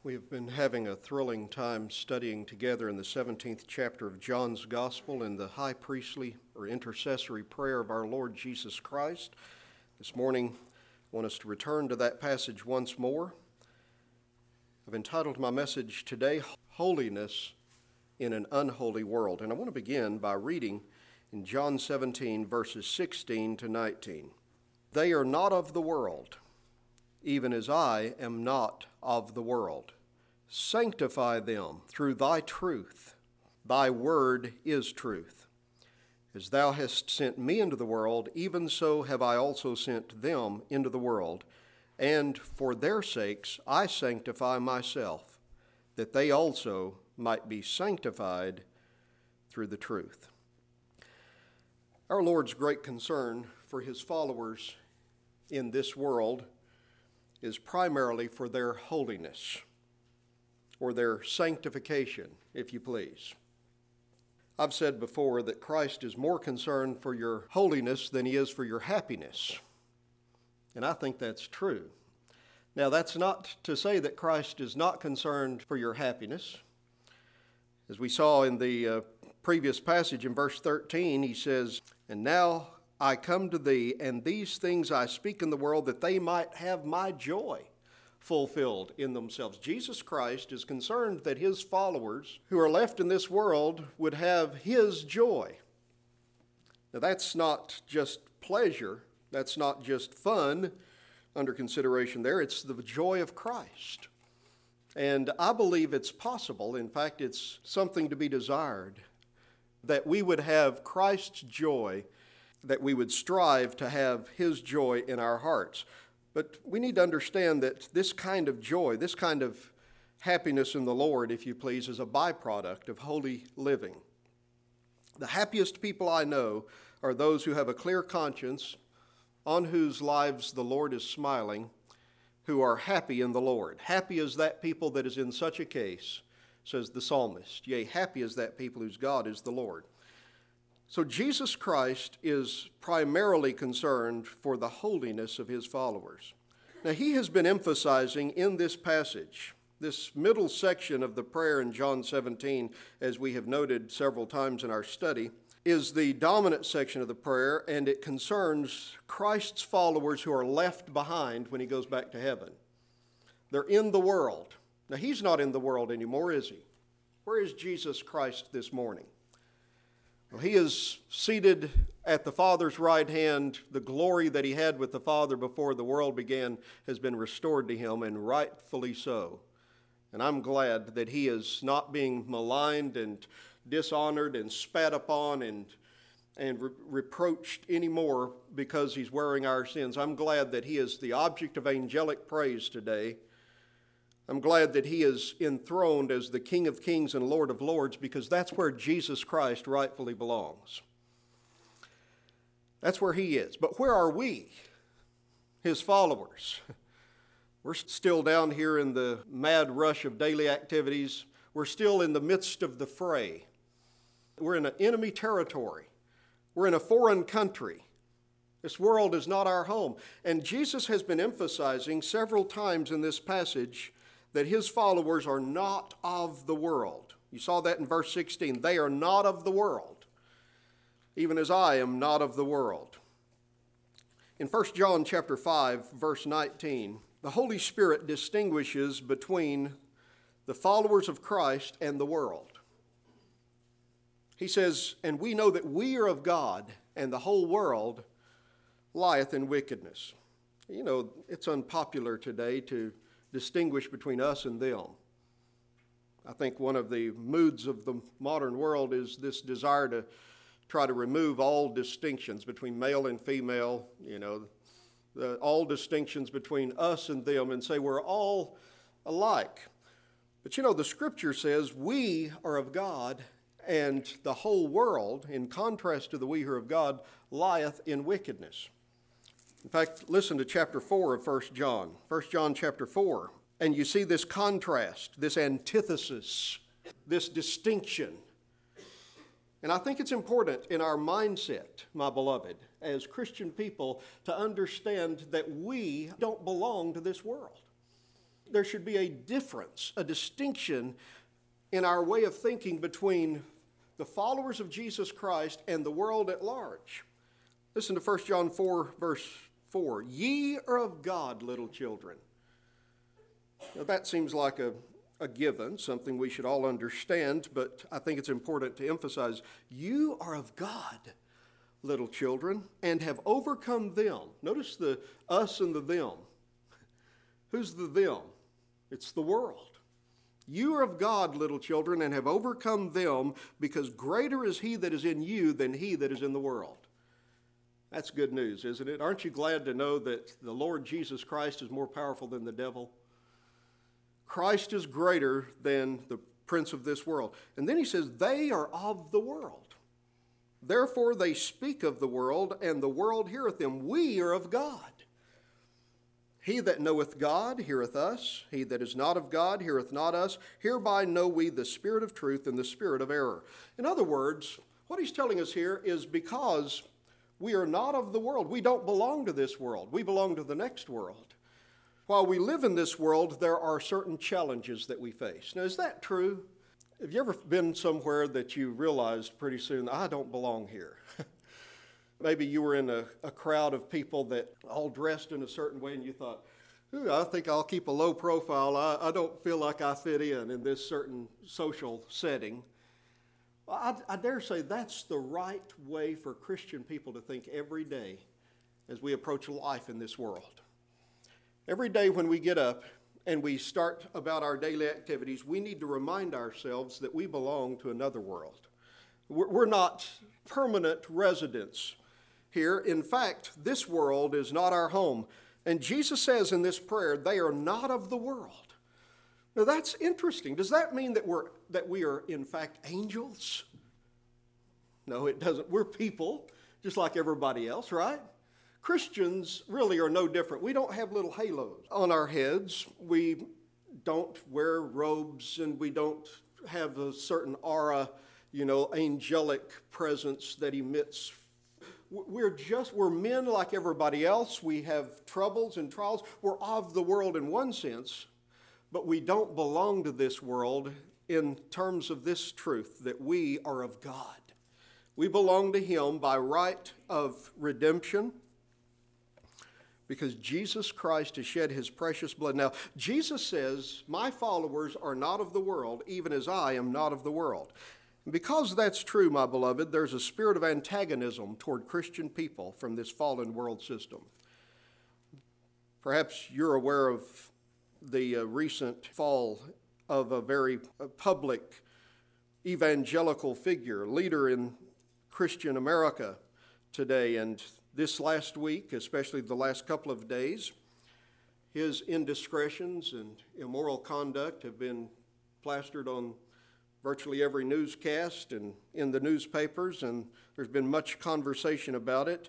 We have been having a thrilling time studying together in the 17th chapter of John's Gospel in the high priestly or intercessory prayer of our Lord Jesus Christ. This morning, I want us to return to that passage once more. I've entitled my message today, Holiness in an Unholy World. And I want to begin by reading in John 17, verses 16 to 19. They are not of the world, even as I am not of the world. Sanctify them through thy truth. Thy word is truth. As thou hast sent me into the world, even so have I also sent them into the world. And for their sakes I sanctify myself, that they also might be sanctified through the truth. Our Lord's great concern for his followers in this world is primarily for their holiness, or their sanctification, if you please. I've said before that Christ is more concerned for your holiness than he is for your happiness, and I think that's true. Now, that's not to say that Christ is not concerned for your happiness. As we saw in the previous passage in verse 13, he says, "And now I come to thee, and these things I speak in the world, that they might have my joy fulfilled in themselves." Jesus Christ is concerned that his followers who are left in this world would have his joy. Now, that's not just pleasure, that's not just fun under consideration there, it's the joy of Christ. And I believe it's possible, in fact, it's something to be desired, that we would have Christ's joy, that we would strive to have his joy in our hearts. But we need to understand that this kind of joy, this kind of happiness in the Lord, if you please, is a byproduct of holy living. The happiest people I know are those who have a clear conscience, on whose lives the Lord is smiling, who are happy in the Lord. Happy is that people that is in such a case, says the psalmist. Yea, happy is that people whose God is the Lord. So Jesus Christ is primarily concerned for the holiness of his followers. Now, he has been emphasizing in this passage, this middle section of the prayer in John 17, as we have noted several times in our study, is the dominant section of the prayer, and it concerns Christ's followers who are left behind when he goes back to heaven. They're in the world. Now, he's not in the world anymore, is he? Where is Jesus Christ this morning? Well, he is seated at the Father's right hand. The glory that he had with the Father before the world began has been restored to him, and rightfully so. And I'm glad that he is not being maligned and dishonored and spat upon and reproached anymore because he's wearing our sins. I'm glad that he is the object of angelic praise today. I'm glad that he is enthroned as the King of Kings and Lord of Lords, because that's where Jesus Christ rightfully belongs. That's where he is. But where are we, his followers? We're still down here in the mad rush of daily activities. We're still in the midst of the fray. We're in an enemy territory. We're in a foreign country. This world is not our home. And Jesus has been emphasizing several times in this passage that his followers are not of the world. You saw that in verse 16. They are not of the world, even as I am not of the world. In 1 John chapter 5, verse 19, the Holy Spirit distinguishes between the followers of Christ and the world. He says, "And we know that we are of God, and the whole world lieth in wickedness." You know, it's unpopular today to distinguish between us and them. I think one of the moods of the modern world is this desire to try to remove all distinctions between male and female, all distinctions between us and them, and say we're all alike. But the Scripture says we are of God, and the whole world, in contrast to the we who are of God, lieth in wickedness. In fact, listen to chapter 4 of 1 John. 1 John chapter 4. And you see this contrast, this antithesis, this distinction. And I think it's important in our mindset, my beloved, as Christian people, to understand that we don't belong to this world. there should be a difference, a distinction in our way of thinking between the followers of Jesus Christ and the world at large. Listen to 1 John 4, verse 4. Ye are of God, little children. Now that seems like a given, something we should all understand, but I think it's important to emphasize, you are of God, little children, and have overcome them. Notice the us and the them. Who's the them? It's the world. You are of God, little children, and have overcome them, because greater is he that is in you than he that is in the world. That's good news, isn't it? Aren't you glad to know that the Lord Jesus Christ is more powerful than the devil? Christ is greater than the prince of this world. And then he says, they are of the world. Therefore they speak of the world, and the world heareth them. We are of God. He that knoweth God heareth us. He that is not of God heareth not us. Hereby know we the spirit of truth and the spirit of error. In other words, what he's telling us here is because we are not of the world. We don't belong to this world. We belong to the next world. While we live in this world, there are certain challenges that we face. Now, is that true? Have you ever been somewhere that you realized pretty soon, I don't belong here? Maybe you were in a crowd of people that all dressed in a certain way and you thought, I think I'll keep a low profile. I don't feel like I fit in this certain social setting. I dare say that's the right way for Christian people to think every day as we approach life in this world. Every day when we get up and we start about our daily activities, we need to remind ourselves that we belong to another world. We're not permanent residents here. In fact, this world is not our home. And Jesus says in this prayer, they are not of the world. Now that's interesting. Does that mean that we are in fact angels? No, it doesn't. We're people, just like everybody else, right? Christians really are no different. We don't have little halos on our heads. We don't wear robes, and we don't have a certain aura, angelic presence that emits. We're men like everybody else. We have troubles and trials. We're of the world in one sense, but we don't belong to this world in terms of this truth, that we are of God. We belong to him by right of redemption, because Jesus Christ has shed his precious blood. Now, Jesus says, my followers are not of the world, even as I am not of the world. And because that's true, my beloved, there's a spirit of antagonism toward Christian people from this fallen world system. Perhaps you're aware of the recent fall of a very public evangelical figure, leader in Christian America today, and this last week, especially the last couple of days, his indiscretions and immoral conduct have been plastered on virtually every newscast and in the newspapers, and there's been much conversation about it.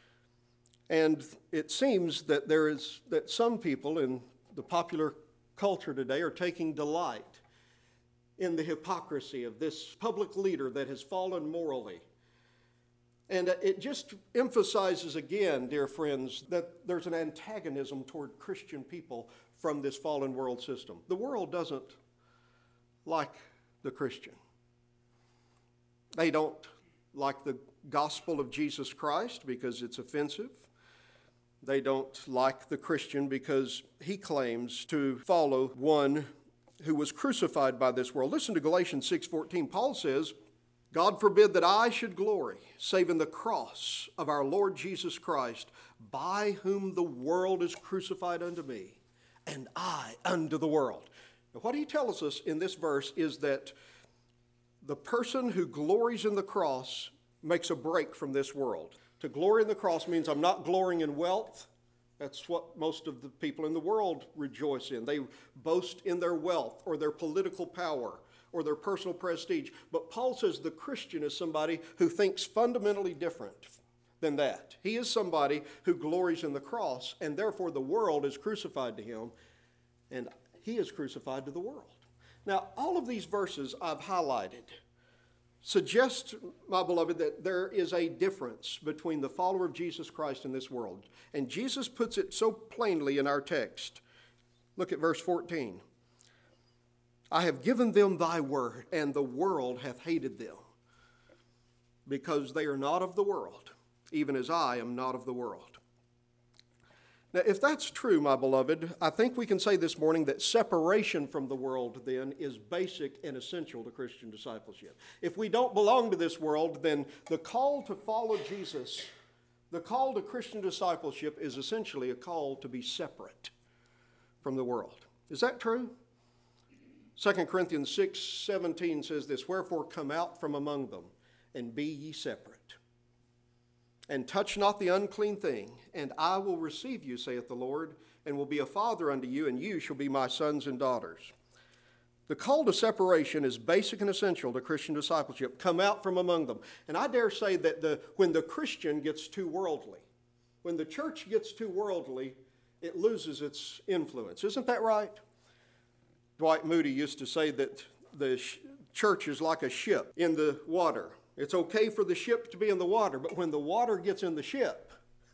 And it seems that some people in the popular culture today are taking delight in the hypocrisy of this public leader that has fallen morally. And it just emphasizes again, dear friends, that there's an antagonism toward Christian people from this fallen world system. The world doesn't like the Christian. They don't like the gospel of Jesus Christ because it's offensive. They don't like the Christian because he claims to follow one who was crucified by this world. Listen to Galatians 6:14. Paul says, God forbid that I should glory, save in the cross of our Lord Jesus Christ, by whom the world is crucified unto me, and I unto the world. Now, what he tells us in this verse is that the person who glories in the cross makes a break from this world. To glory in the cross means I'm not glorying in wealth. That's what most of the people in the world rejoice in. They boast in their wealth or their political power or their personal prestige. But Paul says the Christian is somebody who thinks fundamentally different than that. He is somebody who glories in the cross, and therefore the world is crucified to him, and he is crucified to the world. Now, all of these verses I've highlighted suggest, my beloved, that there is a difference between the follower of Jesus Christ and this world. And Jesus puts it so plainly in our text. Look at verse 14. I have given them thy word, and the world hath hated them, because they are not of the world, even as I am not of the world. Now, if that's true, my beloved, I think we can say this morning that separation from the world then is basic and essential to Christian discipleship. If we don't belong to this world, then the call to follow Jesus, the call to Christian discipleship is essentially a call to be separate from the world. Is that true? 2 Corinthians 6:17 says this, wherefore come out from among them, and be ye separate, and touch not the unclean thing, and I will receive you, saith the Lord, and will be a father unto you, and you shall be my sons and daughters. The call to separation is basic and essential to Christian discipleship. Come out from among them. And I dare say that when the Christian gets too worldly, when the church gets too worldly, it loses its influence. Isn't that right? Dwight Moody used to say that the church is like a ship in the water. It's okay for the ship to be in the water, but when the water gets in the ship,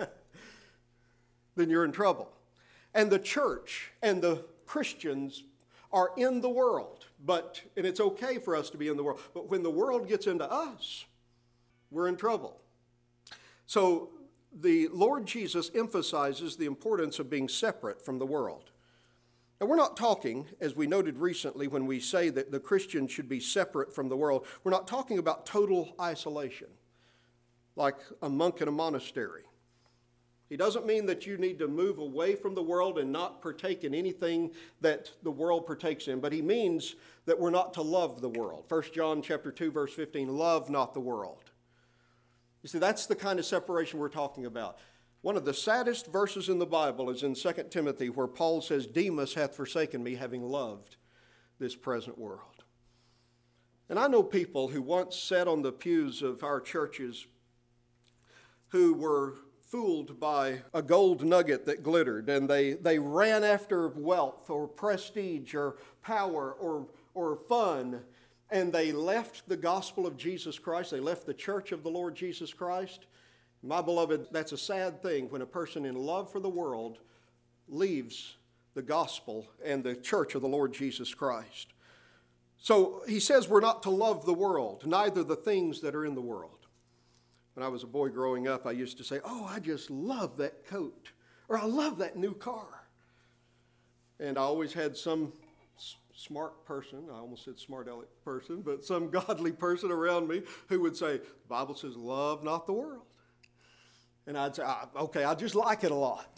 then you're in trouble. And the church and the Christians are in the world, and it's okay for us to be in the world, but when the world gets into us, we're in trouble. So the Lord Jesus emphasizes the importance of being separate from the world. And we're not talking, as we noted recently when we say that the Christian should be separate from the world, we're not talking about total isolation, like a monk in a monastery. He doesn't mean that you need to move away from the world and not partake in anything that the world partakes in, but he means that we're not to love the world. 1 John chapter 2, verse 15, love not the world. You see, that's the kind of separation we're talking about. One of the saddest verses in the Bible is in 2 Timothy, where Paul says, Demas hath forsaken me, having loved this present world. And I know people who once sat on the pews of our churches who were fooled by a gold nugget that glittered, and they ran after wealth or prestige or power or fun, and they left the gospel of Jesus Christ. They left the church of the Lord Jesus Christ. My beloved, that's a sad thing when a person in love for the world leaves the gospel and the church of the Lord Jesus Christ. So he says we're not to love the world, neither the things that are in the world. When I was a boy growing up, I used to say, oh, I just love that coat, or I love that new car. And I always had some smart person, I almost said smart aleck person, but some godly person around me who would say, the Bible says, love not the world. And I'd say, okay, I just like it a lot.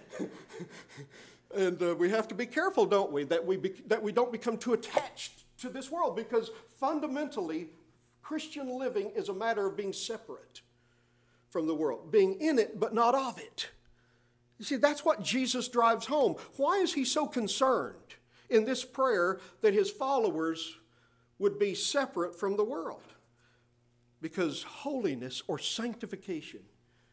And we have to be careful, don't we, that we don't become too attached to this world, because fundamentally, Christian living is a matter of being separate from the world, being in it but not of it. You see, that's what Jesus drives home. Why is he so concerned in this prayer that his followers would be separate from the world? Because holiness or sanctification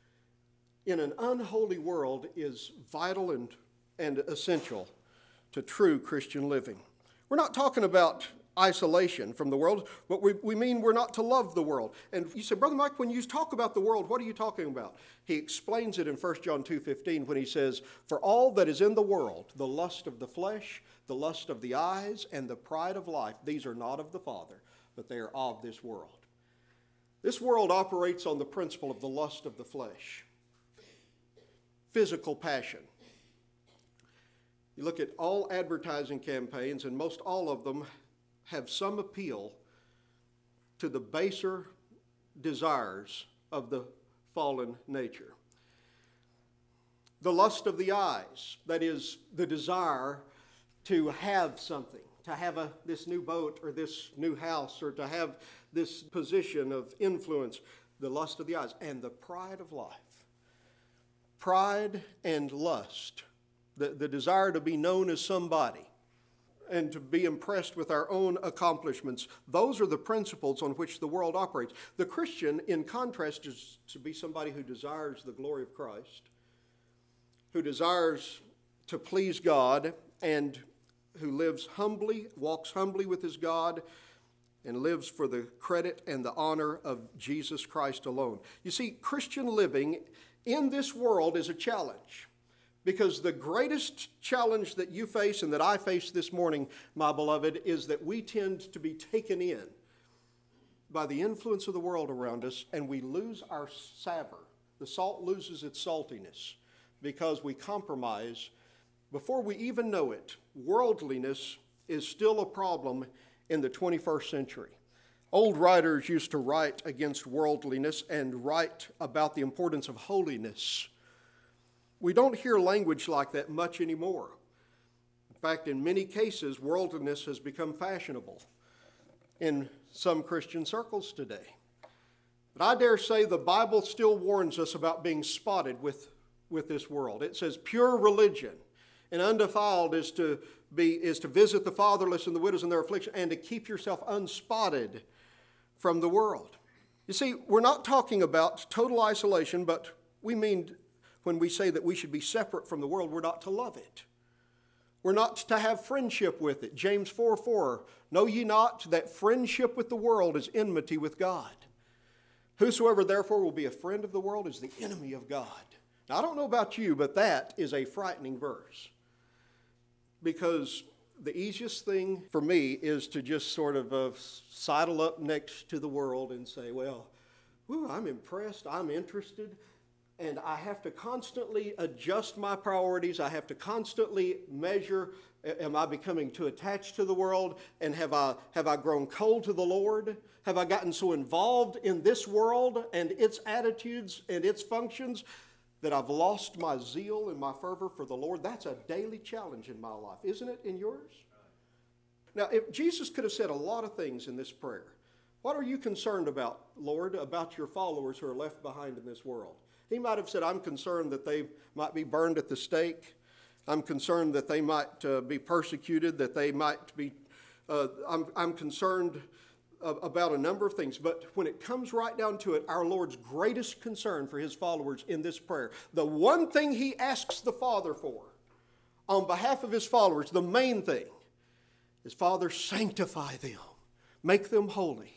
in an unholy world is vital and essential to true Christian living. We're not talking about isolation from the world, but we mean we're not to love the world. And you say, Brother Mike, when you talk about the world, what are you talking about? He explains it in 1 John 2:15 when he says, for all that is in the world, the lust of the flesh, the lust of the eyes, and the pride of life, these are not of the Father, but they are of this world. This world operates on the principle of the lust of the flesh. Physical passion. You look at all advertising campaigns, and most all of them have some appeal to the baser desires of the fallen nature. The lust of the eyes, that is the desire to have something, to have this new boat or this new house or to have this position of influence, the lust of the eyes, and the pride of life. Pride and lust, the desire to be known as somebody and to be impressed with our own accomplishments, those are the principles on which the world operates. The Christian, in contrast, is to be somebody who desires the glory of Christ, who desires to please God, and who lives humbly, walks humbly with his God, and lives for the credit and the honor of Jesus Christ alone. You see, Christian living in this world is a challenge, Because the greatest challenge that you face and that I face this morning, my beloved, is that we tend to be taken in by the influence of the world around us, and we lose our savor. The salt loses its saltiness because we compromise. Before we even know it, worldliness is still a problem in the 21st century. Old writers used to write against worldliness and write about the importance of holiness. We don't hear language like that much anymore. In fact, in many cases, worldliness has become fashionable in some Christian circles today. But I dare say the Bible still warns us about being spotted with this world. It says pure religion and undefiled is to visit the fatherless and the widows in their affliction and to keep yourself unspotted from the world. You see, we're not talking about total isolation, but we mean when we say that we should be separate from the world, we're not to love it. We're not to have friendship with it. James 4:4, know ye not that friendship with the world is enmity with God? Whosoever therefore will be a friend of the world is the enemy of God. Now, I don't know about you, but that is a frightening verse. Because the easiest thing for me is to just sort of sidle up next to the world and say, well, I'm impressed, I'm interested. And I have to constantly adjust my priorities. I have to constantly measure, am I becoming too attached to the world? And have I grown cold to the Lord? Have I gotten so involved in this world and its attitudes and its functions that I've lost my zeal and my fervor for the Lord? That's a daily challenge in my life, isn't it, in yours? Now, if Jesus could have said a lot of things in this prayer. What are you concerned about, Lord, about your followers who are left behind in this world? He might have said, I'm concerned that they might be burned at the stake. I'm concerned that they might be persecuted, that they might be, I'm concerned about a number of things. But when it comes right down to it, our Lord's greatest concern for his followers in this prayer, the one thing he asks the Father for on behalf of his followers, the main thing is, Father, sanctify them, make them holy.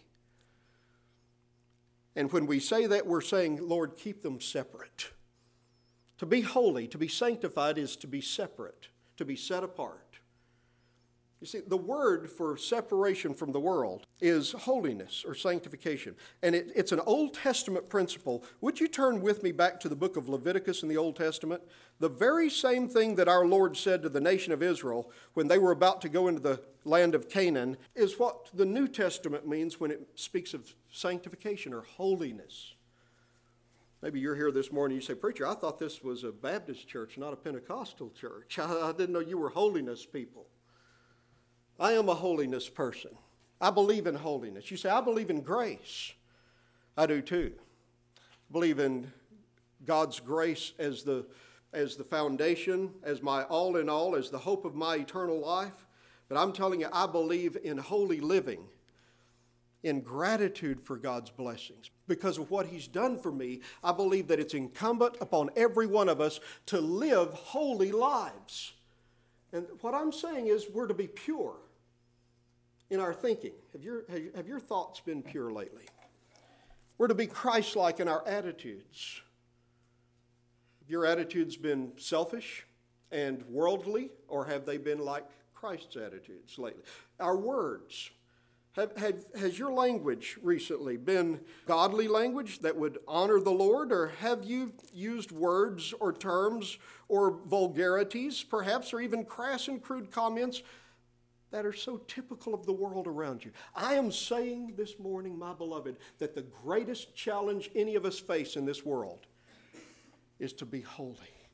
And when we say that, we're saying, Lord, keep them separate. To be holy, to be sanctified is to be separate, to be set apart. You see, the word for separation from the world is holiness or sanctification. And it's an Old Testament principle. Would you turn with me back to the book of Leviticus in the Old Testament? The very same thing that our Lord said to the nation of Israel when they were about to go into the land of Canaan is what the New Testament means when it speaks of sanctification or holiness. Maybe you're here this morning and you say, Preacher, I thought this was a Baptist church, not a Pentecostal church. I didn't know you were holiness people. I am a holiness person. I believe in holiness. You say, I believe in grace. I do too. I believe in God's grace as the foundation, as my all in all, as the hope of my eternal life. But I'm telling you, I believe in holy living, in gratitude for God's blessings. Because of what he's done for me, I believe that it's incumbent upon every one of us to live holy lives. And what I'm saying is we're to be pure in our thinking. Have your thoughts been pure lately? We're to be Christ-like in our attitudes. Have your attitudes been selfish and worldly, or have they been like Christ's attitudes lately? Our words. Has your language recently been godly language that would honor the Lord, or have you used words or terms or vulgarities, perhaps, or even crass and crude comments that are so typical of the world around you? I am saying this morning, my beloved, that the greatest challenge any of us face in this world is to be holy.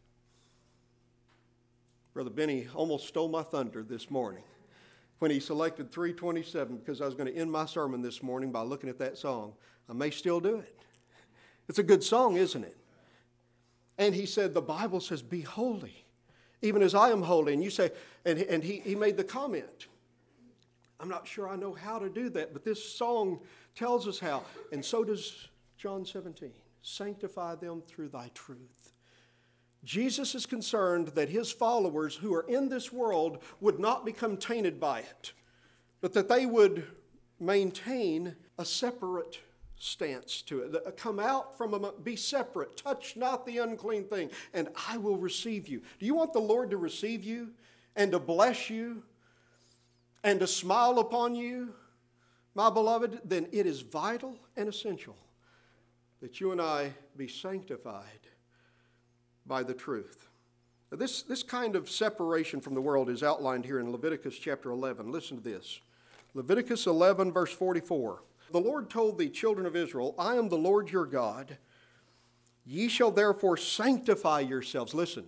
Brother Benny almost stole my thunder this morning when he selected 327, because I was going to end my sermon this morning by looking at that song. I may still do it. It's a good song, isn't it? And he said, the Bible says, be holy, even as I am holy. And you say, and he made the comment, I'm not sure I know how to do that, but this song tells us how. And so does John 17. Sanctify them through thy truth. Jesus is concerned that his followers who are in this world would not become tainted by it, but that they would maintain a separate stance to it. Come out from among, be separate, touch not the unclean thing, and I will receive you. Do you want the Lord to receive you and to bless you and to smile upon you, my beloved? Then it is vital and essential that you and I be sanctified by the truth. Now this kind of separation from the world is outlined here in Leviticus chapter 11. Listen to this. Leviticus 11, verse 44. The Lord told the children of Israel, I am the Lord your God. Ye shall therefore sanctify yourselves. Listen.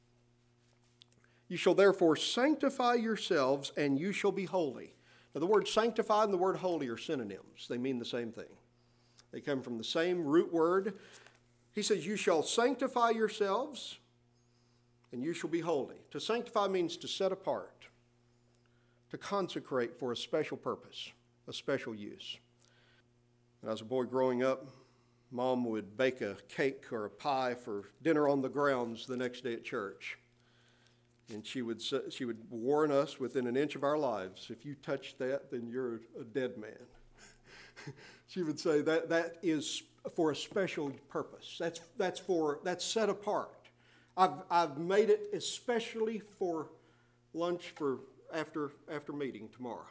You shall therefore sanctify yourselves, and you shall be holy. Now the word sanctify and the word holy are synonyms. They mean the same thing. They come from the same root word. He says, you shall sanctify yourselves, and you shall be holy. To sanctify means to set apart, to consecrate for a special purpose, a special use. When I was a boy growing up, Mom would bake a cake or a pie for dinner on the grounds the next day at church. And she would warn us within an inch of our lives, if you touch that, then you're a dead man. She would say that is for a special purpose. That's set apart. I've made it especially for lunch for after meeting tomorrow.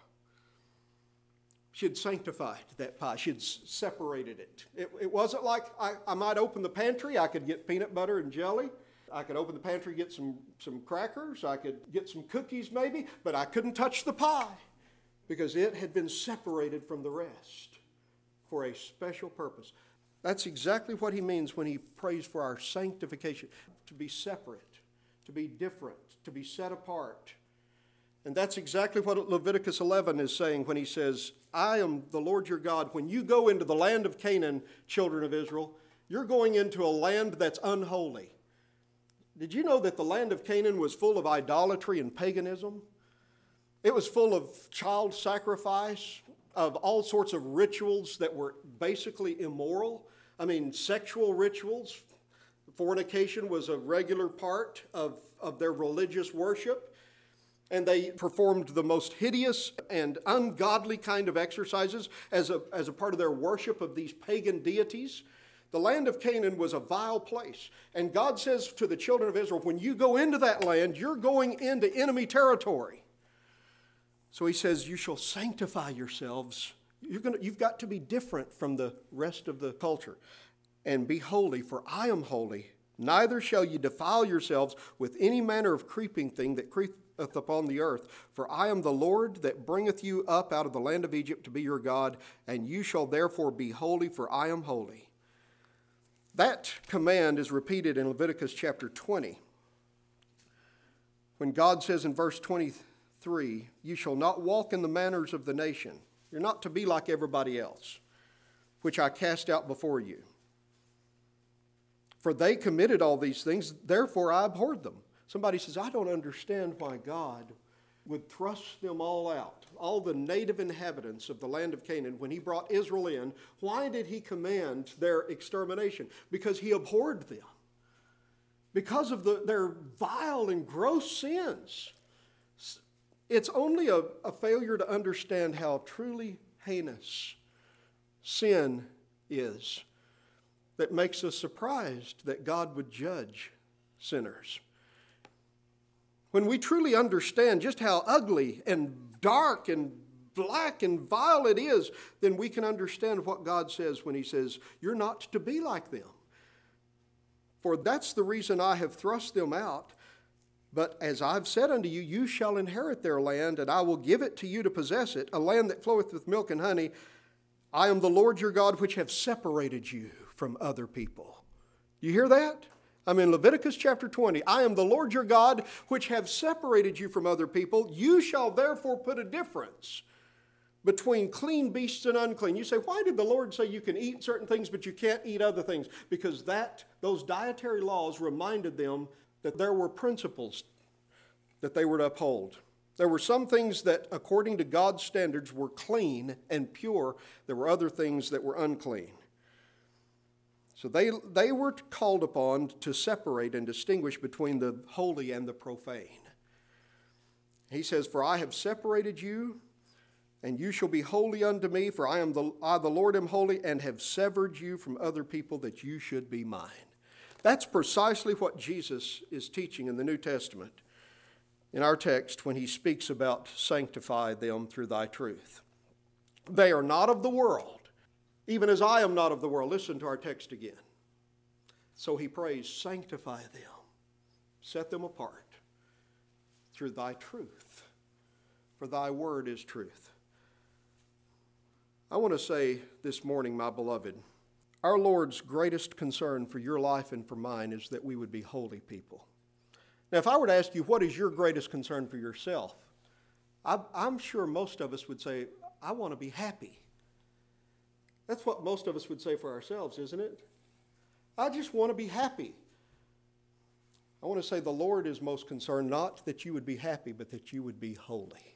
She had sanctified that pie. She had separated it. It wasn't like I might open the pantry. I could get peanut butter and jelly. I could open the pantry, get some crackers. I could get some cookies maybe, but I couldn't touch the pie because it had been separated from the rest for a special purpose. That's exactly what he means when he prays for our sanctification, to be separate, to be different, to be set apart. And that's exactly what Leviticus 11 is saying when he says, I am the Lord your God. When you go into the land of Canaan, children of Israel, you're going into a land that's unholy. Did you know that the land of Canaan was full of idolatry and paganism? It was full of child sacrifice, of all sorts of rituals that were basically immoral. I mean, sexual rituals. Fornication was a regular part of their religious worship. And they performed the most hideous and ungodly kind of exercises as a part of their worship of these pagan deities. The land of Canaan was a vile place. And God says to the children of Israel, when you go into that land, you're going into enemy territory. So he says, you shall sanctify yourselves. You've got to be different from the rest of the culture. And be holy, for I am holy. Neither shall you defile yourselves with any manner of creeping thing that creepeth upon the earth. For I am the Lord that bringeth you up out of the land of Egypt to be your God, and you shall therefore be holy, for I am holy. That command is repeated in Leviticus chapter 20. When God says in verse 23, you shall not walk in the manners of the nation. You're not to be like everybody else, which I cast out before you. For they committed all these things, therefore I abhorred them. Somebody says, I don't understand why God would thrust them all out, all the native inhabitants of the land of Canaan. When he brought Israel in, why did he command their extermination? Because he abhorred them. Because of their vile and gross sins. It's only a failure to understand how truly heinous sin is that makes us surprised that God would judge sinners. When we truly understand just how ugly and dark and black and vile it is, then we can understand what God says when he says, you're not to be like them. For that's the reason I have thrust them out. But as I've said unto you, you shall inherit their land, and I will give it to you to possess it, a land that floweth with milk and honey. I am the Lord your God, which have separated you from other people. You hear that? I'm in Leviticus chapter 20. I am the Lord your God, which have separated you from other people. You shall therefore put a difference between clean beasts and unclean. You say, why did the Lord say you can eat certain things, but you can't eat other things? Because those dietary laws reminded them that there were principles that they were to uphold. There were some things that, according to God's standards, were clean and pure. There were other things that were unclean. So they were called upon to separate and distinguish between the holy and the profane. He says, for I have separated you, And you shall be holy unto me, for I the Lord am holy, and have severed you from other people that you should be mine. That's precisely what Jesus is teaching in the New Testament in our text when he speaks about sanctify them through thy truth. They are not of the world, even as I am not of the world. Listen to our text again. So he prays, sanctify them, set them apart through thy truth, for thy word is truth. I want to say this morning, my beloved, our Lord's greatest concern for your life and for mine is that we would be holy people. Now, if I were to ask you, what is your greatest concern for yourself? I'm sure most of us would say, I want to be happy. That's what most of us would say for ourselves, isn't it? I just want to be happy. I want to say the Lord is most concerned not that you would be happy, but that you would be holy.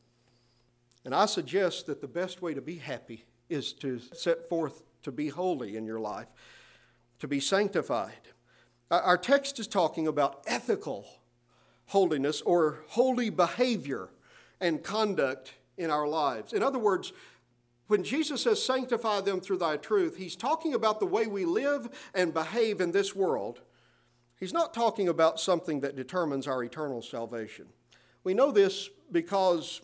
And I suggest that the best way to be happy is to set forth to be holy in your life, to be sanctified. Our text is talking about ethical holiness or holy behavior and conduct in our lives. In other words, when Jesus says sanctify them through thy truth, he's talking about the way we live and behave in this world. He's not talking about something that determines our eternal salvation. We know this because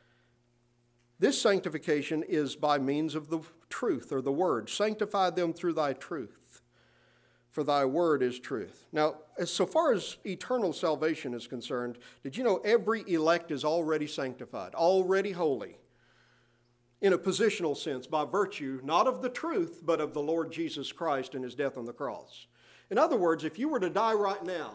this sanctification is by means of the truth or the word. Sanctify them through thy truth, for thy word is truth. Now, so far as eternal salvation is concerned, did you know every elect is already sanctified, already holy, in a positional sense, by virtue not of the truth, but of the Lord Jesus Christ and his death on the cross. In other words, if you were to die right now,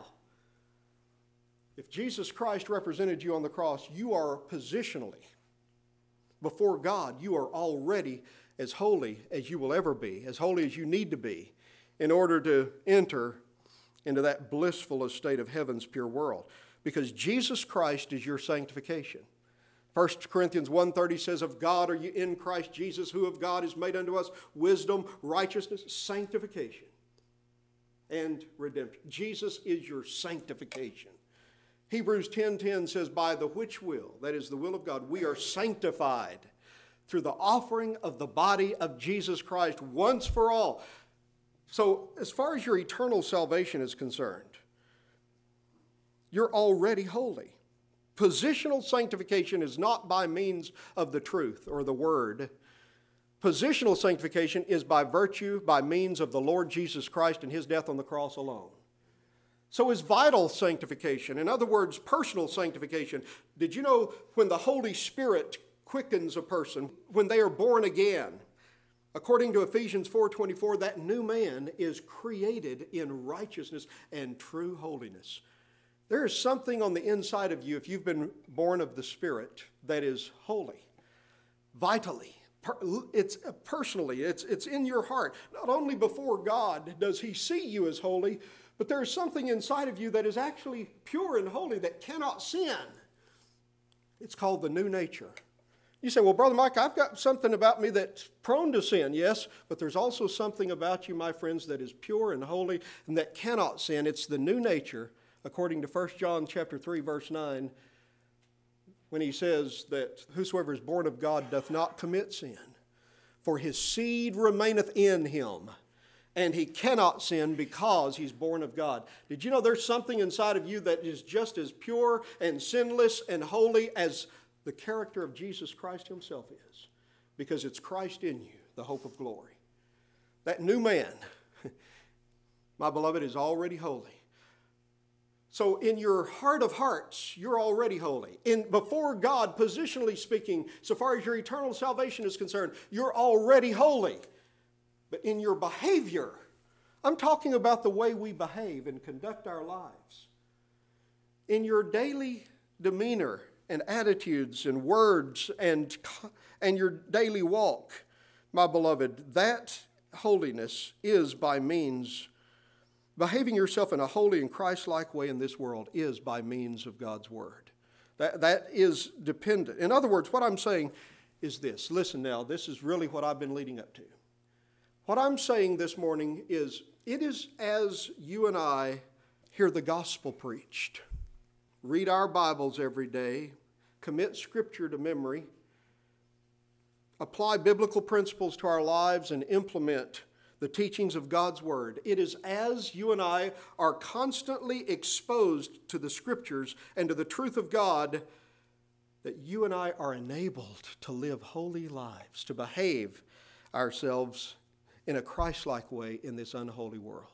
if Jesus Christ represented you on the cross, you are positionally, before God, you are already as holy as you will ever be, as holy as you need to be in order to enter into that blissful estate of heaven's pure world. Because Jesus Christ is your sanctification. 1 Corinthians 1:30 says, of God are you in Christ Jesus, who of God is made unto us wisdom, righteousness, sanctification, and redemption. Jesus is your sanctification. Hebrews 10:10 says, by the which will, that is the will of God, we are sanctified through the offering of the body of Jesus Christ once for all. So as far as your eternal salvation is concerned, you're already holy. Positional sanctification is not by means of the truth or the word. Positional sanctification is by virtue, by means of the Lord Jesus Christ and his death on the cross alone. So is vital sanctification, in other words, personal sanctification. Did you know when the Holy Spirit quickens a person, when they are born again, according to Ephesians 4:24, that new man is created in righteousness and true holiness. There is something on the inside of you, if you've been born of the Spirit, that is holy, vitally. It's personally, it's in your heart. Not only before God does he see you as holy, but there is something inside of you that is actually pure and holy that cannot sin. It's called the new nature. You say, well, Brother Mike, I've got something about me that's prone to sin. Yes, but there's also something about you, my friends, that is pure and holy and that cannot sin. It's the new nature, according to 1 John chapter 3, verse 9, when he says that whosoever is born of God doth not commit sin, for his seed remaineth in him, and he cannot sin because he's born of God. Did you know there's something inside of you that is just as pure and sinless and holy as the character of Jesus Christ himself is? Because it's Christ in you, the hope of glory. That new man, my beloved, is already holy. So in your heart of hearts, you're already holy. Before God, positionally speaking, so far as your eternal salvation is concerned, you're already holy. But in your behavior, I'm talking about the way we behave and conduct our lives. In your daily demeanor and attitudes and words and your daily walk, my beloved, that holiness is by means, behaving yourself in a holy and Christ-like way in this world is by means of God's word. That is dependent. In other words, what I'm saying is this. Listen now, this is really what I've been leading up to. What I'm saying this morning is, it is as you and I hear the gospel preached, read our Bibles every day, commit Scripture to memory, apply biblical principles to our lives and implement the teachings of God's Word, it is as you and I are constantly exposed to the Scriptures and to the truth of God that you and I are enabled to live holy lives, to behave ourselves in a Christ-like way in this unholy world.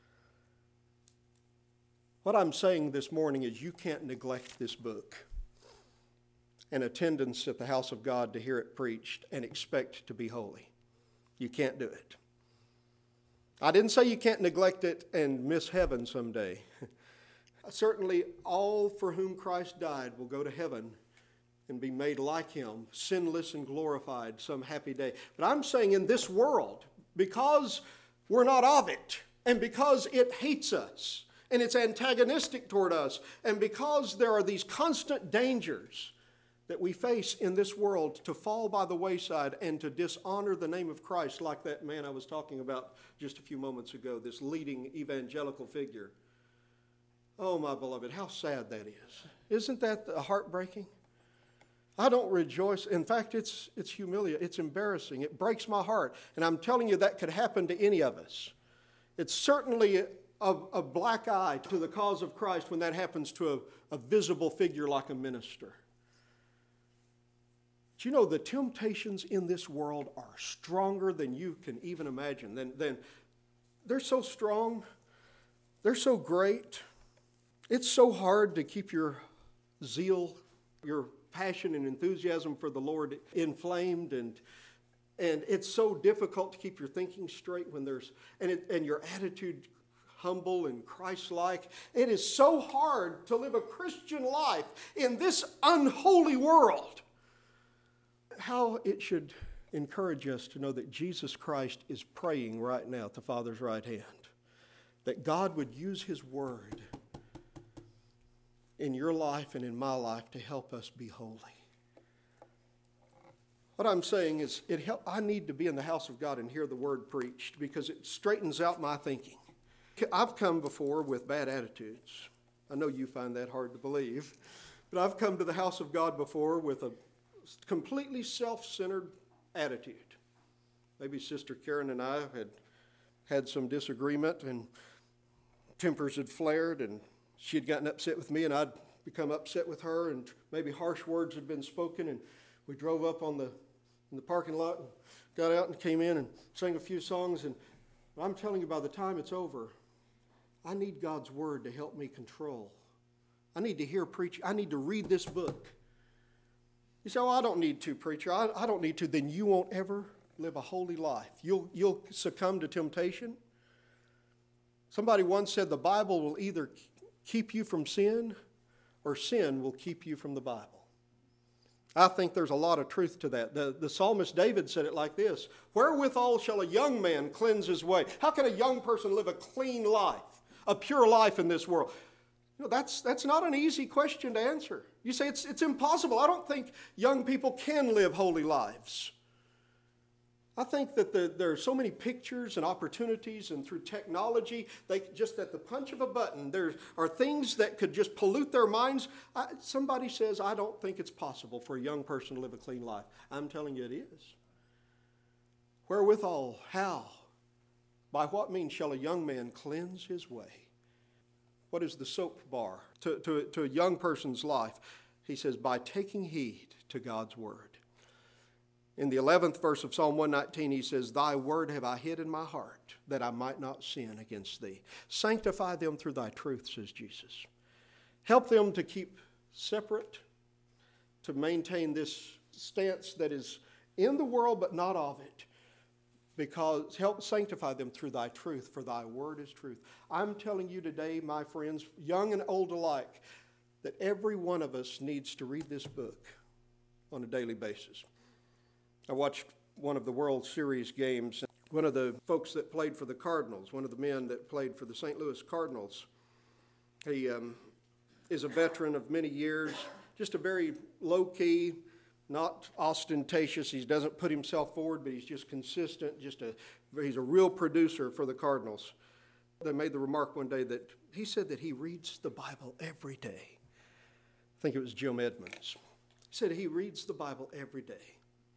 What I'm saying this morning is you can't neglect this book and attendance at the house of God to hear it preached and expect to be holy. You can't do it. I didn't say you can't neglect it and miss heaven someday. Certainly all for whom Christ died will go to heaven and be made like him, sinless and glorified some happy day. But I'm saying in this world, because we're not of it, and because it hates us, and it's antagonistic toward us, and because there are these constant dangers that we face in this world to fall by the wayside and to dishonor the name of Christ, like that man I was talking about just a few moments ago, this leading evangelical figure. Oh, my beloved, how sad that is. Isn't that heartbreaking? I don't rejoice. In fact, it's humiliating. It's embarrassing. It breaks my heart. And I'm telling you, that could happen to any of us. It's certainly a black eye to the cause of Christ when that happens to a visible figure like a minister. Do you know the temptations in this world are stronger than you can even imagine? They're so strong. They're so great. It's so hard to keep your zeal, your passion and enthusiasm for the Lord inflamed, and it's so difficult to keep your thinking straight when and your attitude humble and Christ-like. It is so hard to live a Christian life in this unholy world. How it should encourage us to know that Jesus Christ is praying right now at the Father's right hand, that God would use His Word in your life and in my life to help us be holy. What I'm saying is I need to be in the house of God and hear the Word preached because it straightens out my thinking. I've come before with bad attitudes. I know you find that hard to believe, but I've come to the house of God before with a completely self-centered attitude. Maybe Sister Karen and I had some disagreement and tempers had flared and she had gotten upset with me and I'd become upset with her and maybe harsh words had been spoken and we drove up in the parking lot and got out and came in and sang a few songs, and I'm telling you, by the time it's over, I need God's Word to help me control. I need to hear preaching. I need to read this book. You say, oh, I don't need to, preacher. I don't need to. Then you won't ever live a holy life. You'll succumb to temptation. Somebody once said the Bible will either keep you from sin or sin will keep you from the Bible. I think there's a lot of truth to that. The psalmist David said it like this: wherewithal shall a young man cleanse his way? How can a young person live a clean life, a pure life in this world? You know, that's not an easy question to answer. You say it's impossible. I don't think young people can live holy lives. I think that there are so many pictures and opportunities, and through technology, they just at the punch of a button, there are things that could just pollute their minds. Somebody says, I don't think it's possible for a young person to live a clean life. I'm telling you it is. Wherewithal, how? By what means shall a young man cleanse his way? What is the soap bar to a young person's life? He says, by taking heed to God's Word. In the 11th verse of Psalm 119, he says, thy word have I hid in my heart, that I might not sin against thee. Sanctify them through thy truth, says Jesus. Help them to keep separate, to maintain this stance that is in the world but not of it. Because help sanctify them through thy truth, for thy word is truth. I'm telling you today, my friends, young and old alike, that every one of us needs to read this book on a daily basis. I watched one of the World Series games. One of the folks that played for the Cardinals, one of the men that played for the St. Louis Cardinals, he is a veteran of many years, just a very low-key, not ostentatious. He doesn't put himself forward, but he's just consistent. He's a real producer for the Cardinals. They made the remark one day that he said that he reads the Bible every day. I think it was Jim Edmonds. He said he reads the Bible every day.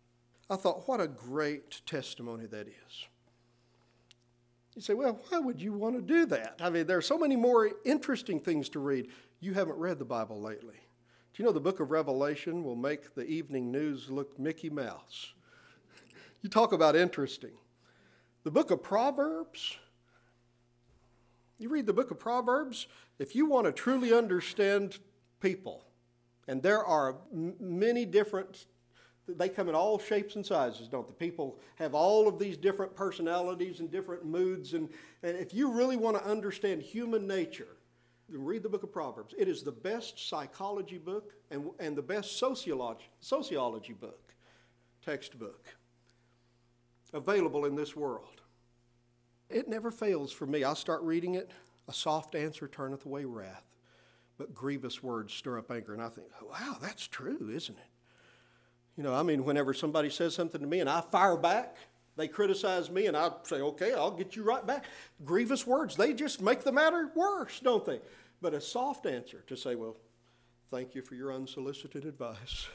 I thought, what a great testimony that is. You say, well, why would you want to do that? I mean, there are so many more interesting things to read. You haven't read the Bible lately. Do you know the book of Revelation will make the evening news look Mickey Mouse? You talk about interesting. The book of Proverbs, you read the book of Proverbs, if you want to truly understand people, and there are many different, they come in all shapes and sizes, don't they? People have all of these different personalities and different moods, and if you really want to understand human nature, read the book of Proverbs. It is the best psychology book and the best sociology book, textbook, available in this world. It never fails for me. I start reading it. A soft answer turneth away wrath, but grievous words stir up anger. And I think, wow, that's true, isn't it? You know, I mean, whenever somebody says something to me and I fire back, they criticize me and I say, okay, I'll get you right back. Grievous words, they just make the matter worse, don't they? But a soft answer to say, well, thank you for your unsolicited advice.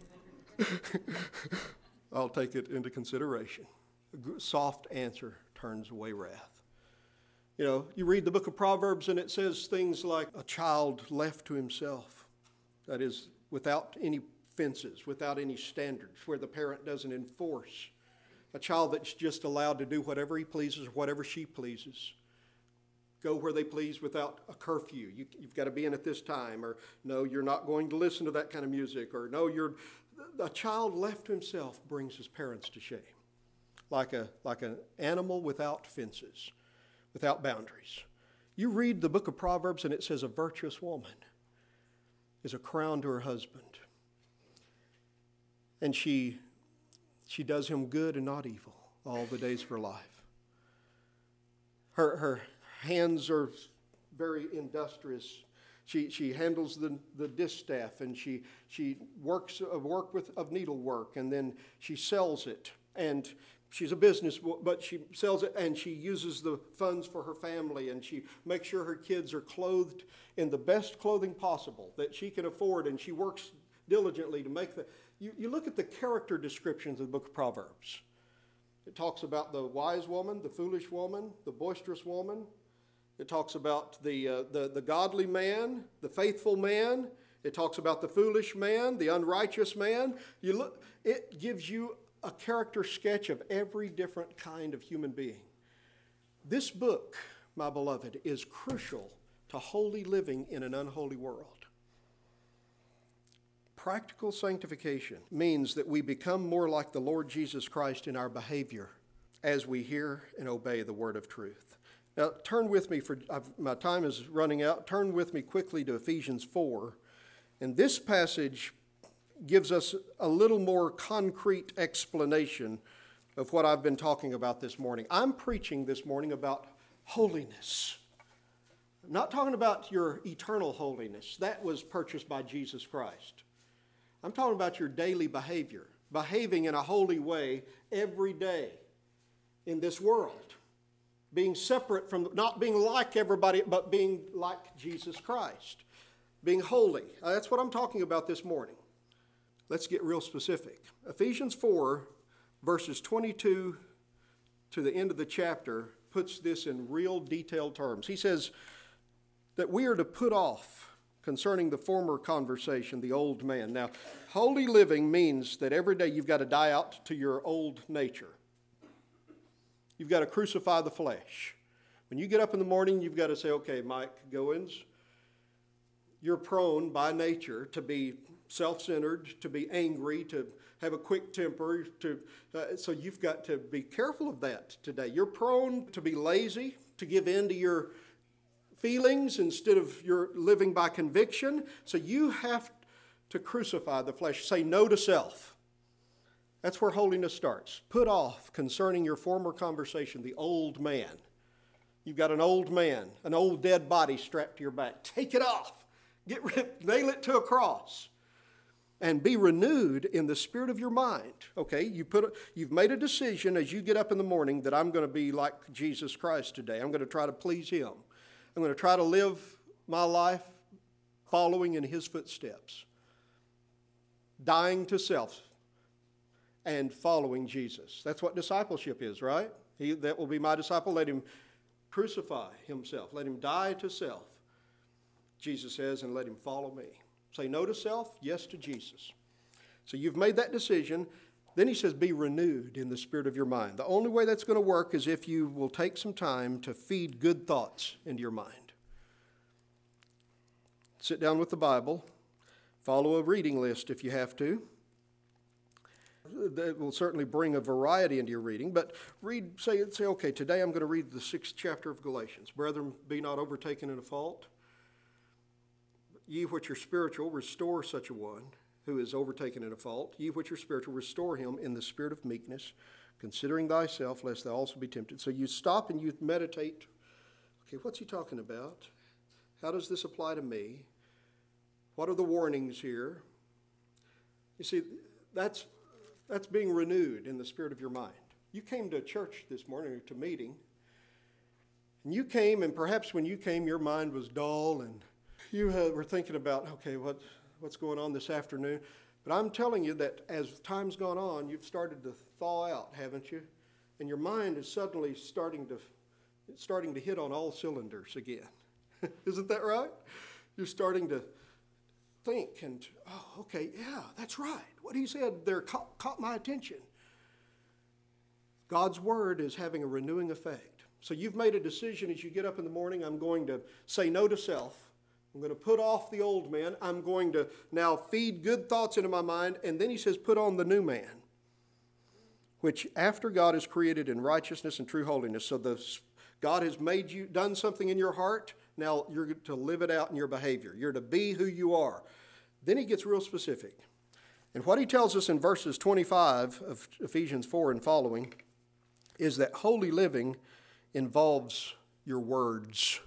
I'll take it into consideration. A soft answer turns away wrath. You know, you read the book of Proverbs and it says things like a child left to himself, that is, without any fences, without any standards, where the parent doesn't enforce. A child that's just allowed to do whatever he pleases or whatever she pleases. Go where they please without a curfew. You've got to be in at this time, or no, you're not going to listen to that kind of music, or no, a child left to himself brings his parents to shame. Like an animal without fences, without boundaries. You read the book of Proverbs and it says a virtuous woman is a crown to her husband. And she does him good and not evil all the days of her life. Her hands are very industrious. She handles the distaff, and she works a work of needlework, and then she sells it. And she's a business, but she sells it, and she uses the funds for her family, and she makes sure her kids are clothed in the best clothing possible that she can afford, and she works diligently to make the... You look at the character descriptions of the book of Proverbs. It talks about the wise woman, the foolish woman, the boisterous woman. It talks about the godly man, the faithful man. It talks about the foolish man, the unrighteous man. It gives you a character sketch of every different kind of human being. This book, my beloved, is crucial to holy living in an unholy world. Practical sanctification means that we become more like the Lord Jesus Christ in our behavior as we hear and obey the word of truth. Now, turn with me, my time is running out. Turn with me quickly to Ephesians 4. And this passage gives us a little more concrete explanation of what I've been talking about this morning. I'm preaching this morning about holiness. I'm not talking about your eternal holiness. That was purchased by Jesus Christ. I'm talking about your daily behavior, behaving in a holy way every day in this world, being separate from, not being like everybody, but being like Jesus Christ, being holy. That's what I'm talking about this morning. Let's get real specific. Ephesians 4, verses 22 to the end of the chapter, puts this in real detailed terms. He says that we are to put off, concerning the former conversation, the old man. Now, holy living means that every day you've got to die out to your old nature. You've got to crucify the flesh. When you get up in the morning, you've got to say, okay, Mike Goins, you're prone by nature to be self-centered, to be angry, to have a quick temper. So you've got to be careful of that today. You're prone to be lazy, to give in to your feelings instead of your living by conviction. So you have to crucify the flesh. Say no to self. That's where holiness starts. Put off, concerning your former conversation, the old man. You've got an old man, an old dead body strapped to your back. Take it off. Nail it to a cross. And be renewed in the spirit of your mind. Okay, you've made a decision as you get up in the morning that I'm going to be like Jesus Christ today. I'm going to try to please Him. I'm going to try to live my life following in His footsteps. Dying to self. and following Jesus. That's what discipleship is, right? That will be my disciple. Let him crucify himself. Let him die to self, Jesus says, and let him follow me. Say no to self, yes to Jesus. So you've made that decision. Then he says, be renewed in the spirit of your mind. The only way that's going to work is if you will take some time to feed good thoughts into your mind. Sit down with the Bible. Follow a reading list if you have to. That will certainly bring a variety into your reading. But say, okay, today I'm going to read the 6th chapter of Galatians. Brethren, be not overtaken in a fault. Ye which are spiritual, restore such a one who is overtaken in a fault. Ye which are spiritual, restore him in the spirit of meekness, considering thyself, lest thou also be tempted. So you stop and you meditate. Okay, what's he talking about? How does this apply to me? What are the warnings here? You see, that's being renewed in the spirit of your mind. You came to church this morning, or to meeting, and you came, and perhaps when you came, your mind was dull, and you were thinking about, okay, what's going on this afternoon? But I'm telling you that as time's gone on, you've started to thaw out, haven't you? And your mind is suddenly starting to hit on all cylinders again. Isn't that right? You're starting to think and, oh, okay, yeah, that's right. What he said there caught my attention. God's word is having a renewing effect. So you've made a decision as you get up in the morning, I'm going to say no to self. I'm going to put off the old man. I'm going to now feed good thoughts into my mind. And then he says, put on the new man, which after God is created in righteousness and true holiness. So God has done something in your heart. Now you're to live it out in your behavior. You're to be who you are. Then he gets real specific. And what he tells us in verses 25 of Ephesians 4 and following is that holy living involves your words.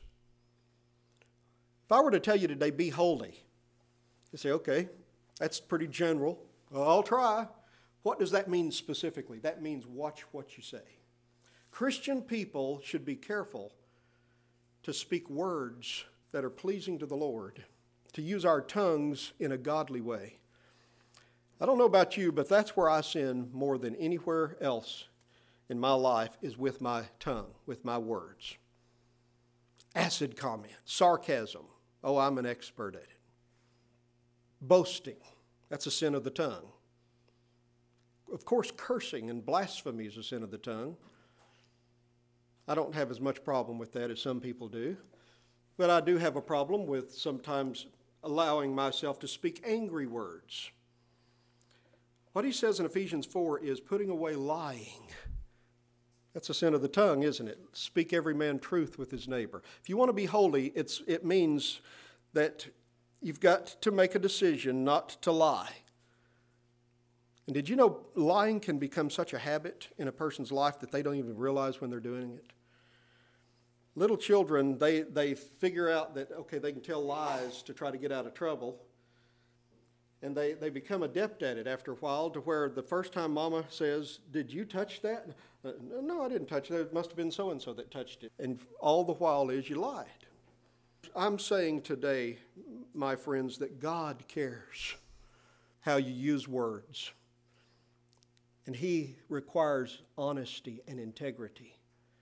If I were to tell you today, be holy, you say, okay, that's pretty general. Well, I'll try. What does that mean specifically? That means watch what you say. Christian people should be careful to speak words that are pleasing to the Lord, to use our tongues in a godly way. I don't know about you, but that's where I sin more than anywhere else in my life, is with my tongue, with my words. Acid comment, sarcasm. Oh, I'm an expert at it. Boasting, that's a sin of the tongue. Of course, cursing and blasphemy is a sin of the tongue. I don't have as much problem with that as some people do. But I do have a problem with sometimes allowing myself to speak angry words. What he says in Ephesians 4 is putting away lying. That's a sin of the tongue, isn't it? Speak every man truth with his neighbor. If you want to be holy, it means that you've got to make a decision not to lie. And did you know lying can become such a habit in a person's life that they don't even realize when they're doing it? Little children, they figure out that, okay, they can tell lies to try to get out of trouble. And they become adept at it after a while, to where the first time mama says, did you touch that? No, I didn't touch it. It must have been so-and-so that touched it. And all the while is you lied. I'm saying today, my friends, that God cares how you use words. And he requires honesty and integrity.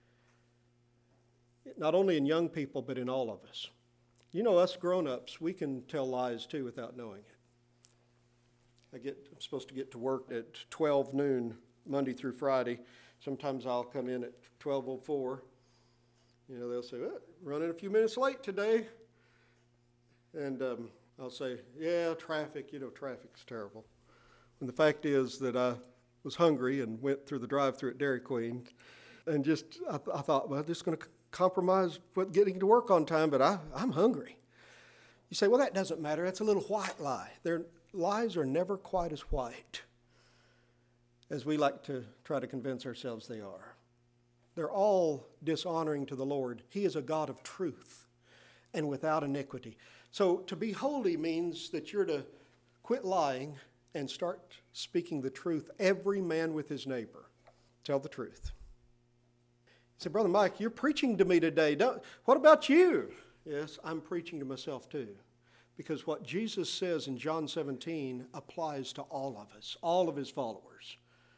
Not only in young people, but in all of us. You know, us grown-ups, we can tell lies too without knowing it. I'm supposed to get to work at 12 noon, Monday through Friday. Sometimes I'll come in at 12:04. You know, they'll say, well, running a few minutes late today. And I'll say, yeah, traffic, traffic's terrible. And the fact is that I was hungry and went through the drive-thru at Dairy Queen. And I thought, well, I'm just going to compromise with getting to work on time, but I'm hungry. You say, well, that doesn't matter. That's a little white lie. Lies are never quite as white as we like to try to convince ourselves they are. They're all dishonoring to the Lord. He is a God of truth and without iniquity. So to be holy means that you're to quit lying and start speaking the truth, every man with his neighbor. Tell the truth. You say, Brother Mike, you're preaching to me today. What about you? Yes, I'm preaching to myself too. Because what Jesus says in John 17 applies to all of us, all of his followers.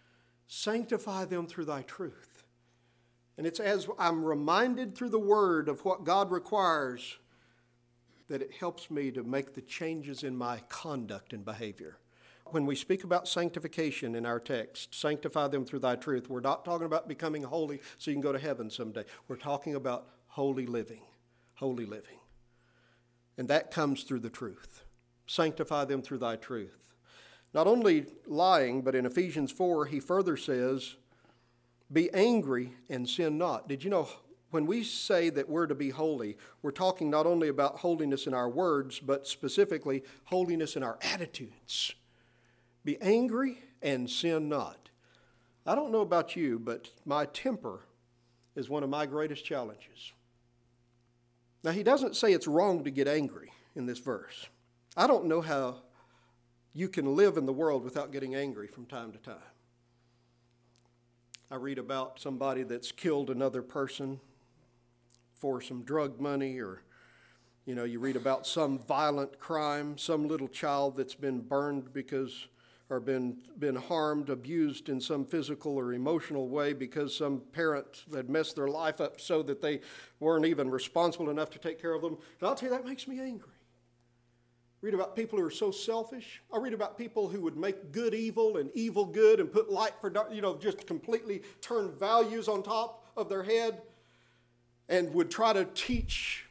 Sanctify them through thy truth. And it's as I'm reminded through the word of what God requires that it helps me to make the changes in my conduct and behavior. When we speak about sanctification in our text, sanctify them through thy truth, we're not talking about becoming holy so you can go to heaven someday. We're talking about holy living, holy living. And that comes through the truth. Sanctify them through thy truth. Not only lying, but in Ephesians 4, he further says, be angry and sin not. Did you know, when we say that we're to be holy, we're talking not only about holiness in our words, but specifically holiness in our attitudes. Be angry and sin not. I don't know about you, but my temper is one of my greatest challenges. Now, he doesn't say it's wrong to get angry in this verse. I don't know how you can live in the world without getting angry from time to time. I read about somebody that's killed another person for some drug money, or you read about some violent crime, some little child that's been burned because or been harmed, abused in some physical or emotional way because some parent had messed their life up so that they weren't even responsible enough to take care of them. And I'll tell you, that makes me angry. Read about people who are so selfish. I read about people who would make good evil and evil good and put light for dark, just completely turn values on top of their head and would try to teach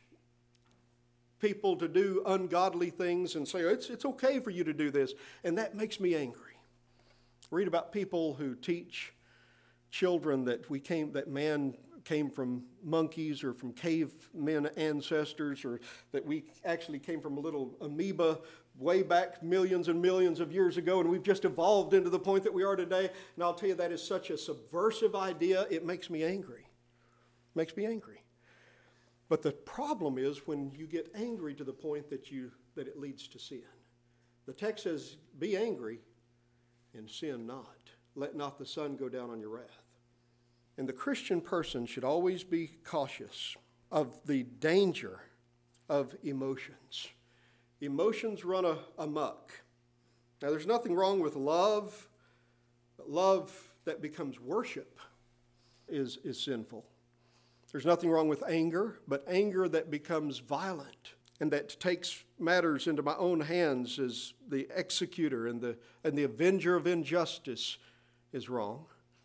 people to do ungodly things and say, it's okay for you to do this. And that makes me angry. Read about people who teach children that man came from monkeys or from cavemen ancestors, or that we actually came from a little amoeba way back millions and millions of years ago, and we've just evolved into the point that we are today. And I'll tell you, that is such a subversive idea. It makes me angry. It makes me angry. But the problem is when you get angry to the point that it leads to sin. The text says, be angry and sin not. Let not the sun go down on your wrath. And the Christian person should always be cautious of the danger of emotions. Emotions run amok. Now, there's nothing wrong with love, but love that becomes worship is sinful. There's nothing wrong with anger, but anger that becomes violent and that takes matters into my own hands as the executor and the avenger of injustice is wrong.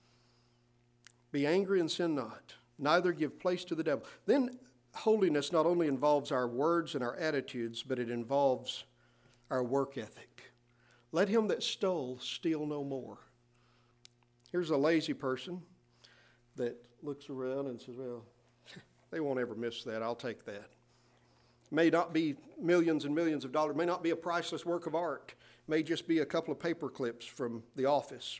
Be angry and sin not, neither give place to the devil. Then holiness not only involves our words and our attitudes, but it involves our work ethic. Let him that stole steal no more. Here's a lazy person that looks around and says, well, they won't ever miss that. I'll take that. May not be millions and millions of dollars. May not be a priceless work of art. May just be a couple of paper clips from the office.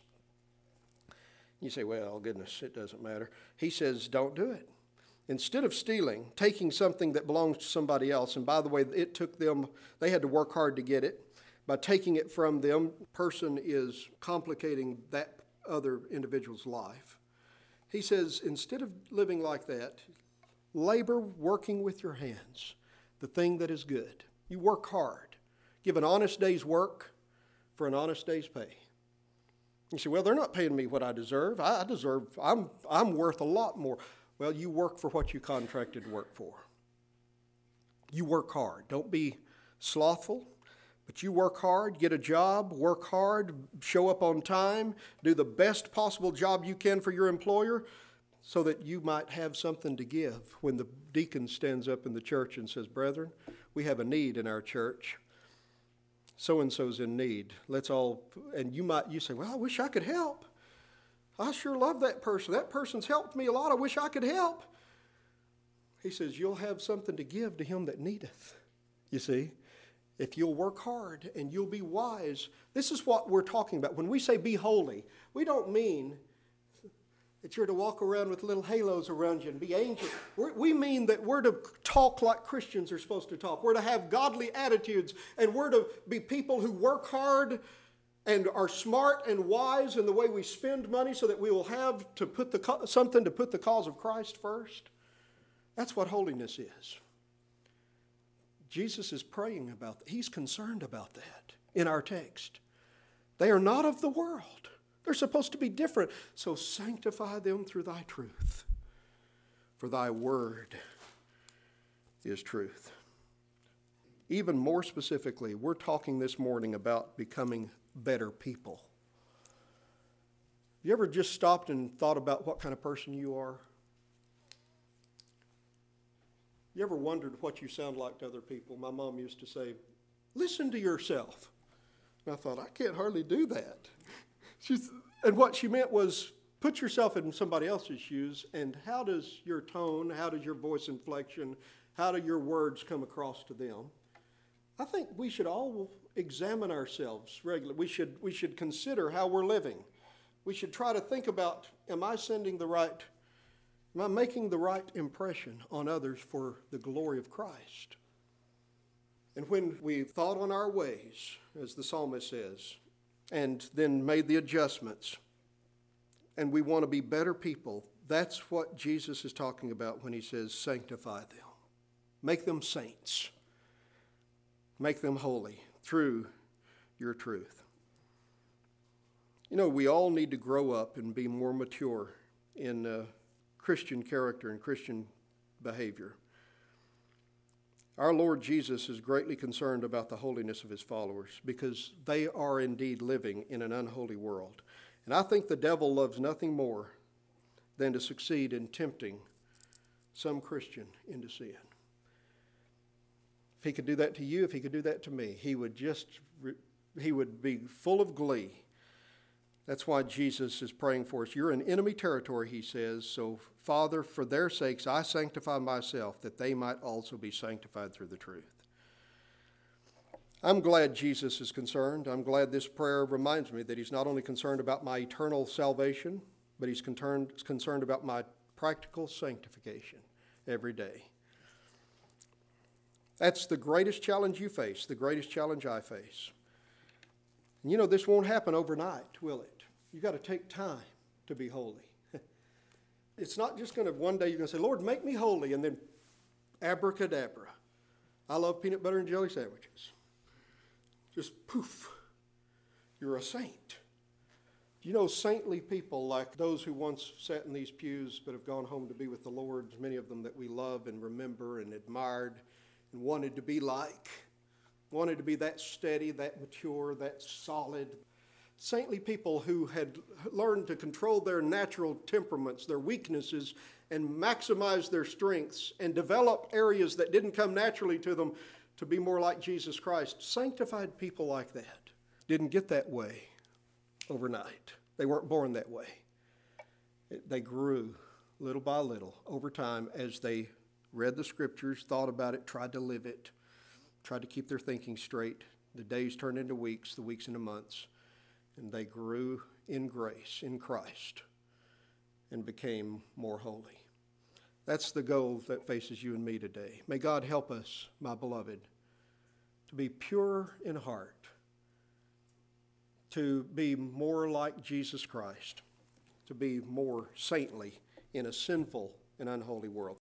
You say, well, goodness, it doesn't matter. He says, don't do it. Instead of stealing, taking something that belongs to somebody else, and by the way, it took them, they had to work hard to get it. By taking it from them, person is complicating that other individual's life. He says, instead of living like that, labor working with your hands, the thing that is good. You work hard. Give an honest day's work for an honest day's pay. You say, well, they're not paying me what I deserve. I'm worth a lot more. Well, you work for what you contracted to work for. You work hard. Don't be slothful, but you work hard, get a job, work hard, show up on time, do the best possible job you can for your employer so that you might have something to give when the deacon stands up in the church and says, brethren, we have a need in our church. So-and-so's in need. Let's all, and you say, well, I wish I could help. I sure love that person. That person's helped me a lot. I wish I could help. He says, you'll have something to give to him that needeth. You see, if you'll work hard and you'll be wise. This is what we're talking about. When we say be holy, we don't mean that you're to walk around with little halos around you and be angels. We mean that we're to talk like Christians are supposed to talk. We're to have godly attitudes, and we're to be people who work hard and are smart and wise in the way we spend money so that we will have to put something to put the cause of Christ first. That's what holiness is. Jesus is praying about that. He's concerned about that in our text. They are not of the world. They're supposed to be different. So sanctify them through thy truth. For thy word is truth. Even more specifically, we're talking this morning about becoming better people. You ever just stopped and thought about what kind of person you are? You ever wondered what you sound like to other people? My mom used to say, listen to yourself. And I thought, I can't hardly do that. And what she meant was, put yourself in somebody else's shoes, and how does your tone, how does your voice inflection, how do your words come across to them? I think we should all examine ourselves regularly. We should consider how we're living. We should try to think about, am I making the right impression on others for the glory of Christ? And when we've thought on our ways, as the psalmist says, and then made the adjustments, and we want to be better people, that's what Jesus is talking about when he says, sanctify them. Make them saints. Make them holy through your truth. You know, we all need to grow up and be more mature in Christian character and Christian behavior. Our Lord Jesus is greatly concerned about the holiness of his followers because they are indeed living in an unholy world. And I think the devil loves nothing more than to succeed in tempting some Christian into sin. If he could do that to you, if he could do that to me, he would be full of glee. That's why Jesus is praying for us. You're in enemy territory, he says, so Father, for their sakes, I sanctify myself, that they might also be sanctified through the truth. I'm glad Jesus is concerned. I'm glad this prayer reminds me that he's not only concerned about my eternal salvation, but he's concerned about my practical sanctification every day. That's the greatest challenge you face, the greatest challenge I face. And you know, this won't happen overnight, will it? You've got to take time to be holy. It's not just going to, one day you're going to say, Lord, make me holy, and then abracadabra. I love peanut butter and jelly sandwiches. Just poof, you're a saint. You know, saintly people like those who once sat in these pews but have gone home to be with the Lord, many of them that we love and remember and admired and wanted to be like, wanted to be that steady, that mature, that solid. Saintly people who had learned to control their natural temperaments, their weaknesses, and maximize their strengths and develop areas that didn't come naturally to them to be more like Jesus Christ. Sanctified people like that didn't get that way overnight. They weren't born that way. They grew little by little over time as they read the scriptures, thought about it, tried to live it, tried to keep their thinking straight. The days turned into weeks, the weeks into months, and they grew in grace in Christ and became more holy. That's the goal that faces you and me today. May God help us, my beloved, to be pure in heart, to be more like Jesus Christ, to be more saintly in a sinful and unholy world.